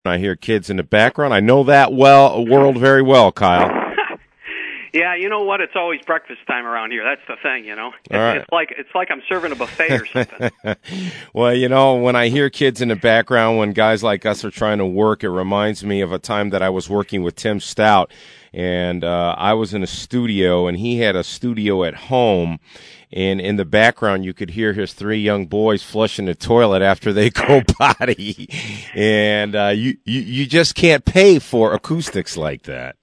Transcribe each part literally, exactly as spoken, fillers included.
I hear kids in the background. I know that well world very well, Kyle. Yeah, you know what? It's always breakfast time around here. That's the thing, you know. It's, right. it's like it's like I'm serving a buffet or something. Well, you know, when I hear kids in the background, when guys like us are trying to work, it reminds me of a time that I was working with Tim Stout, and uh, I was in a studio, and he had a studio at home. And in the background, you could hear his three young boys flushing the toilet after they go potty. And uh, you, you you just can't pay for acoustics like that.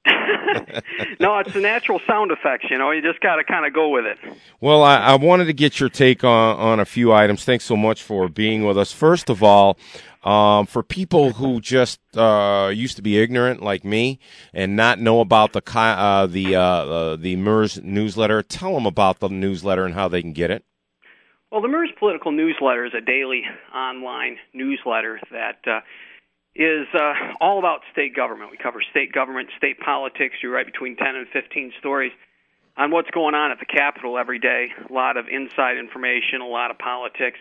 No, it's the natural sound effects, you know. You just got to kind of go with it. Well, I, I wanted to get your take on, on a few items. Thanks so much for being with us. First of all, um, for people who just uh, used to be ignorant like me and not know about the uh, the uh, uh, the M E R S newsletter, tell them about the newsletter and how they can get it. Well, the M E R S Political Newsletter is a daily online newsletter that uh, is uh, all about state government. We cover state government, state politics. We write between ten and fifteen stories on what's going on at the Capitol every day. A lot of inside information, a lot of politics.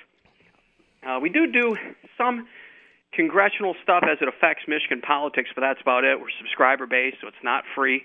Uh, we do do some congressional stuff as it affects Michigan politics, but that's about it. We're subscriber-based, so it's not free.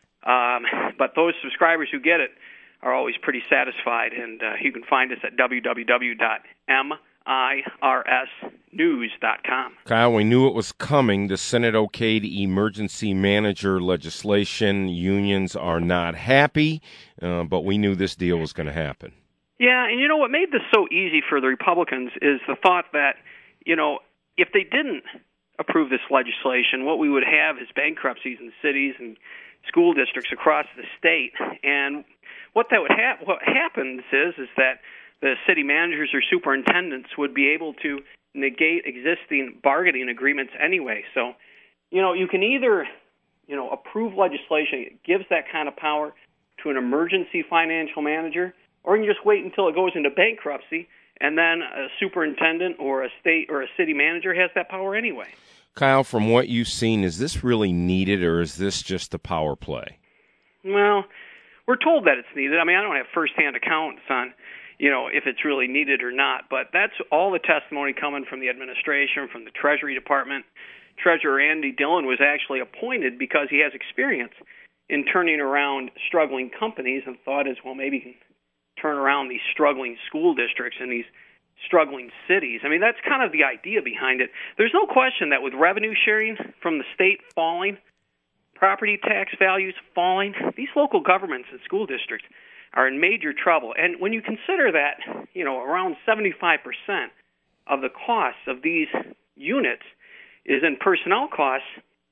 Um, but those subscribers who get it are always pretty satisfied, and uh, you can find us at w w w dot m i r s news dot com. Kyle, we knew it was coming. The Senate okayed emergency manager legislation. Unions are not happy, uh, but we knew this deal was going to happen. Yeah, and you know what made this so easy for the Republicans is the thought that, you know, if they didn't approve this legislation, what we would have is bankruptcies in cities and school districts across the state. And what that would ha- what happens is is that the city managers or superintendents would be able to negate existing bargaining agreements anyway. So, you know, you can either, you know, approve legislation that gives that kind of power to an emergency financial manager, or you can just wait until it goes into bankruptcy, and then a superintendent or a state or a city manager has that power anyway. Kyle, from what you've seen, is this really needed, or is this just a power play? Well, we're told that it's needed. I mean, I don't have firsthand accounts on, you know, if it's really needed or not, but that's all the testimony coming from the administration, from the Treasury Department. Treasurer Andy Dillon was actually appointed because he has experience in turning around struggling companies, and thought is, well, maybe he can turn around these struggling school districts and these struggling cities. I mean, that's kind of the idea behind it. There's no question that with revenue sharing from the state falling, property tax values falling, these local governments and school districts are in major trouble. And when you consider that, you know, around seventy-five percent of the costs of these units is in personnel costs,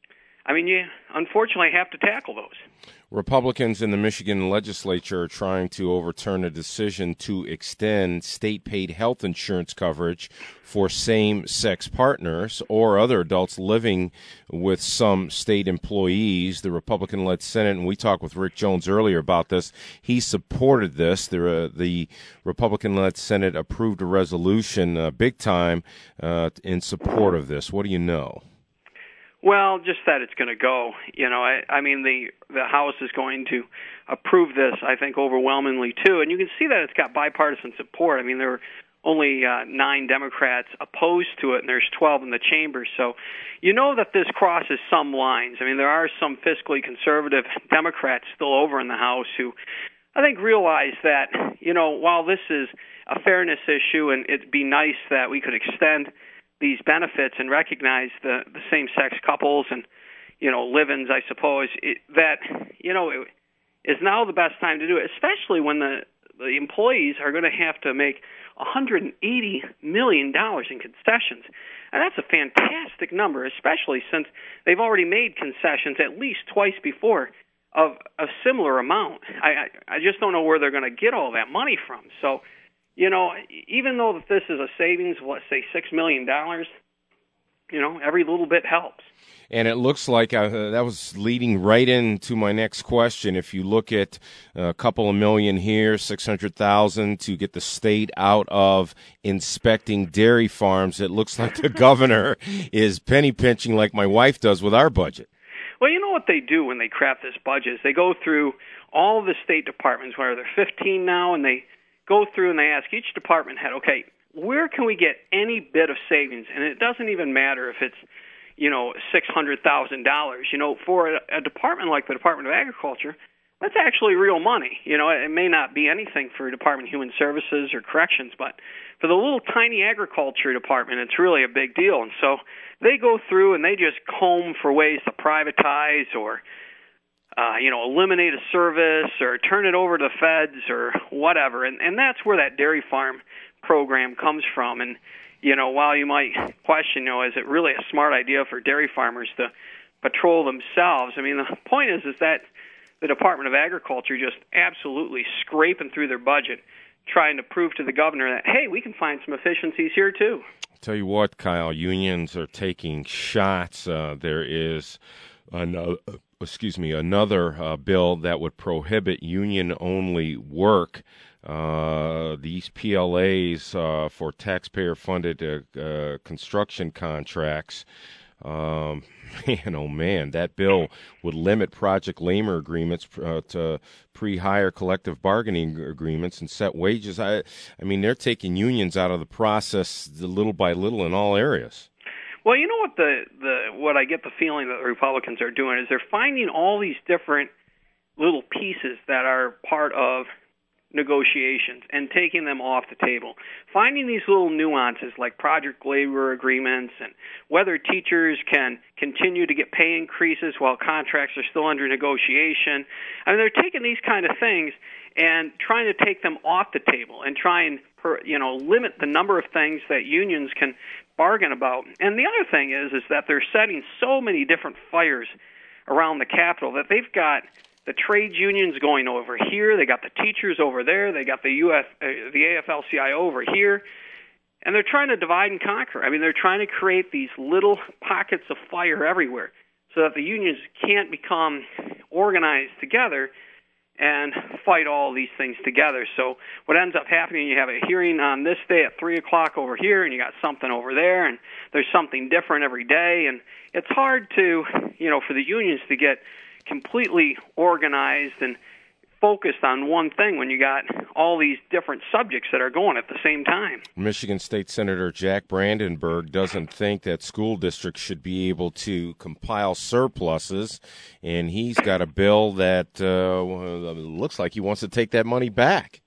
I mean, you unfortunately have to tackle those. Republicans in the Michigan legislature are trying to overturn a decision to extend state-paid health insurance coverage for same-sex partners or other adults living with some state employees. The Republican-led Senate, and we talked with Rick Jones earlier about this, he supported this. The, uh, the Republican-led Senate approved a resolution uh, big time uh, in support of this. What do you know? Well, just that it's going to go. You know, I, I mean, the the House is going to approve this, I think, overwhelmingly, too. And you can see that it's got bipartisan support. I mean, there were only uh, nine Democrats opposed to it, and there's twelve in the chamber. So you know that this crosses some lines. I mean, there are some fiscally conservative Democrats still over in the House who I think realize that, you know, while this is a fairness issue and it'd be nice that we could extend these benefits and recognize the, the same-sex couples and, you know, live-ins, I suppose, it, that, you know, it is now the best time to do it, especially when the, the employees are going to have to make one hundred eighty million dollars in concessions. And that's a fantastic number, especially since they've already made concessions at least twice before of a similar amount. I, I, I just don't know where they're going to get all that money from. So, you know, even though that this is a savings of, let's say, six million dollars, you know, every little bit helps. And it looks like uh, that was leading right into my next question. If you look at a couple of million here, six hundred thousand to get the state out of inspecting dairy farms, it looks like the governor is penny pinching like my wife does with our budget. Well, you know what they do when they craft this budget is they go through all the state departments, where there are fifteen now, and they go through and they ask each department head, okay, where can we get any bit of savings? And it doesn't even matter if it's, you know, six hundred thousand dollars. You know, for a, a department like the Department of Agriculture, that's actually real money. You know, it may not be anything for Department of Human Services or Corrections, but for the little tiny agriculture department, it's really a big deal. And so they go through and they just comb for ways to privatize or, uh, you know, eliminate a service or turn it over to the feds or whatever. And, and that's where that dairy farm program comes from. And, you know, while you might question, you know, is it really a smart idea for dairy farmers to patrol themselves? I mean, the point is, is that the Department of Agriculture just absolutely scraping through their budget, trying to prove to the governor that, hey, we can find some efficiencies here, too. Tell you what, Kyle, unions are taking shots. Uh, there is another, excuse me, another uh, bill that would prohibit union-only work. Uh, these P L As uh, for taxpayer-funded uh, uh, construction contracts. Um, man, oh man, that bill would limit project labor agreements uh, to pre-hire collective bargaining agreements and set wages. I, I mean, they're taking unions out of the process little by little in all areas. Well, you know what the, the what I get the feeling that the Republicans are doing is they're finding all these different little pieces that are part of negotiations and taking them off the table, finding these little nuances like project labor agreements and whether teachers can continue to get pay increases while contracts are still under negotiation. I mean, they're taking these kind of things and trying to take them off the table and try and, you know, limit the number of things that unions can bargain about. And the other thing is, is that they're setting so many different fires around the Capitol that they've got the trades unions going over here, they got the teachers over there, they got the U F, uh, the A F L C I O over here, and they're trying to divide and conquer. I mean, they're trying to create these little pockets of fire everywhere so that the unions can't become organized together and fight all these things together. So what ends up happening, you have a hearing on this day at three o'clock over here, and you got something over there, and there's something different every day, and it's hard to, you know, for the unions to get completely organized and focused on one thing when you got all these different subjects that are going at the same time. Michigan State Senator Jack Brandenburg doesn't think that school districts should be able to compile surpluses, and he's got a bill that uh, looks like he wants to take that money back.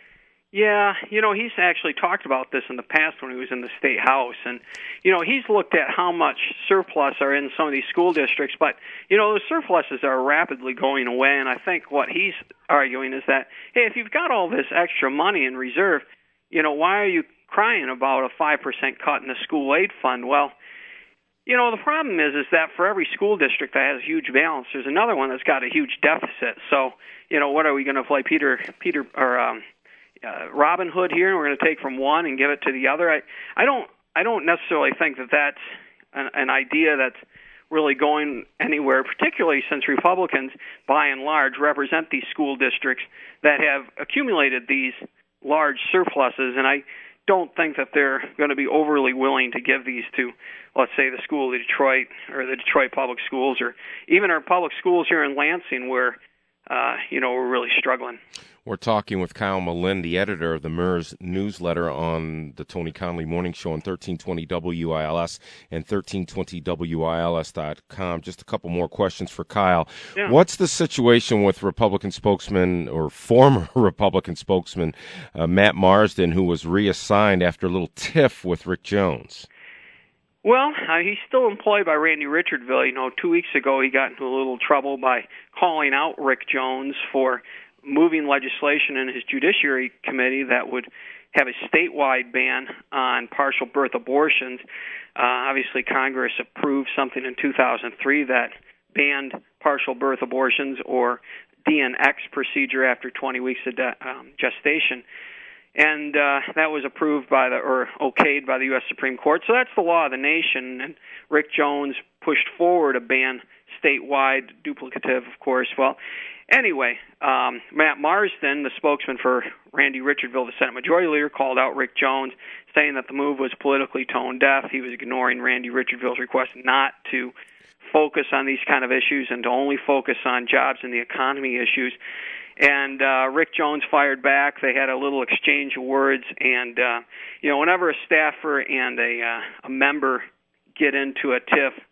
Yeah, you know, he's actually talked about this in the past when he was in the State House. And, you know, he's looked at how much surplus are in some of these school districts. But, you know, those surpluses are rapidly going away. And I think what he's arguing is that, hey, if you've got all this extra money in reserve, you know, why are you crying about a five percent cut in the school aid fund? Well, you know, the problem is is that for every school district that has a huge balance, there's another one that's got a huge deficit. So, you know, what are we going to play Peter, Peter, or, um, Uh, Robin Hood here, and we're going to take from one and give it to the other? I, I don't, I don't necessarily think that that's an, an idea that's really going anywhere, particularly since Republicans, by and large, represent these school districts that have accumulated these large surpluses, and I don't think that they're going to be overly willing to give these to, let's say, the school of Detroit or the Detroit Public Schools, or even our public schools here in Lansing, where uh, you know we're really struggling. We're talking with Kyle Malin, the editor of the M E R S newsletter on the Tony Conley Morning Show on thirteen twenty W I L S and thirteen twenty W I L S dot com. Just a couple more questions for Kyle. Yeah. What's the situation with Republican spokesman or former Republican spokesman uh, Matt Marsden, who was reassigned after a little tiff with Rick Jones? Well, uh, he's still employed by Randy Richardville. You know, two weeks ago he got into a little trouble by calling out Rick Jones for moving legislation in his Judiciary Committee that would have a statewide ban on partial birth abortions. Uh, obviously, Congress approved something in two thousand three that banned partial birth abortions or D N X procedure after twenty weeks of de- um, gestation. And uh, that was approved by the, or okayed by the U S Supreme Court. So that's the law of the nation. And Rick Jones pushed forward a ban statewide, duplicative, of course. Well, anyway, um, Matt Marsden, the spokesman for Randy Richardville, the Senate Majority Leader, called out Rick Jones, saying that the move was politically tone deaf. He was ignoring Randy Richardville's request not to focus on these kind of issues and to only focus on jobs and the economy issues. And uh, Rick Jones fired back. They had a little exchange of words. And, uh, you know, whenever a staffer and a, uh, a member get into a tiff,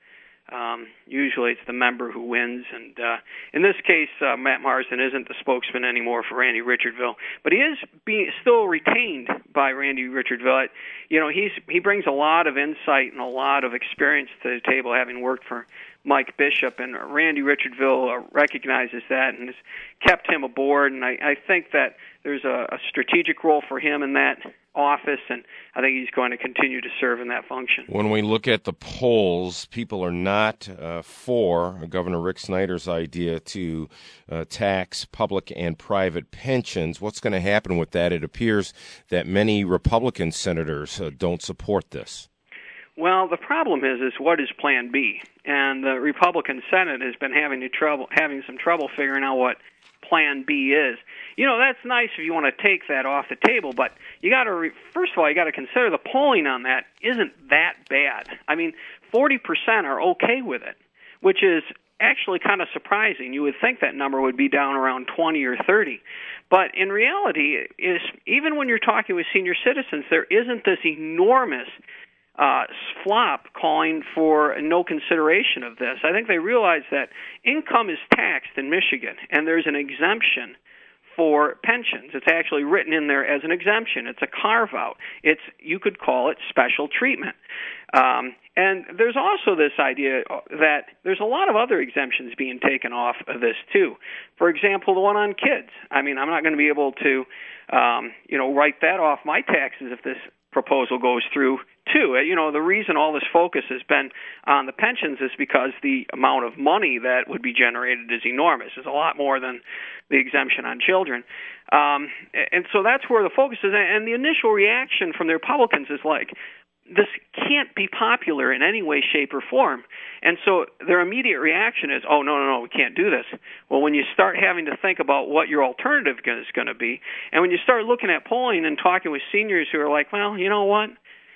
Um, usually it's the member who wins, and uh, in this case, uh, Matt Marsden isn't the spokesman anymore for Randy Richardville, but he is being still retained by Randy Richardville. You know, he's he brings a lot of insight and a lot of experience to the table, having worked for Mike Bishop, and Randy Richardville uh, recognizes that and has kept him aboard, and I, I think that there's a, a strategic role for him in that office, and I think he's going to continue to serve in that function. When we look at the polls, people are not uh, for Governor Rick Snyder's idea to uh, tax public and private pensions. What's going to happen with that? It appears that many Republican senators uh, don't support this. Well, the problem is, is what is Plan B? And the Republican Senate has been having to trouble, having some trouble figuring out what Plan B is. You know, that's nice if you want to take that off the table, but you got to re- first of all, you got to consider the polling on that isn't that bad. I mean, forty percent are okay with it, which is actually kind of surprising. You would think that number would be down around twenty or thirty. But in reality, is even when you're talking with senior citizens, there isn't this enormous Uh, flop calling for no consideration of this. I think they realize that income is taxed in Michigan, and there's an exemption for pensions. It's actually written in there as an exemption. It's a carve-out. It's, you could call it special treatment. Um, and there's also this idea that there's a lot of other exemptions being taken off of this, too. For example, the one on kids. I mean, I'm not going to be able to, um, you know, write that off my taxes if this proposal goes through, too. You know, the reason all this focus has been on the pensions is because the amount of money that would be generated is enormous. It's a lot more than the exemption on children. Um, and so that's where the focus is. And the initial reaction from the Republicans is like, this can't be popular in any way, shape, or form. And so their immediate reaction is, oh, no, no, no, we can't do this. Well, when you start having to think about what your alternative is going to be, and when you start looking at polling and talking with seniors who are like, well, you know what,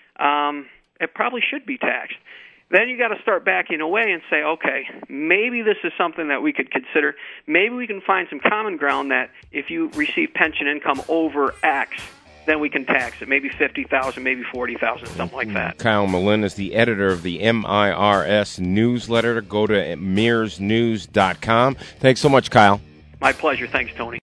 um, it probably should be taxed, then you got to start backing away and say, okay, maybe this is something that we could consider. Maybe we can find some common ground that if you receive pension income over X, then we can tax it, maybe fifty thousand dollars, maybe forty thousand dollars, something like that. Kyle Malin is the editor of the M I R S newsletter. Go to mears news dot com. Thanks so much, Kyle. My pleasure. Thanks, Tony.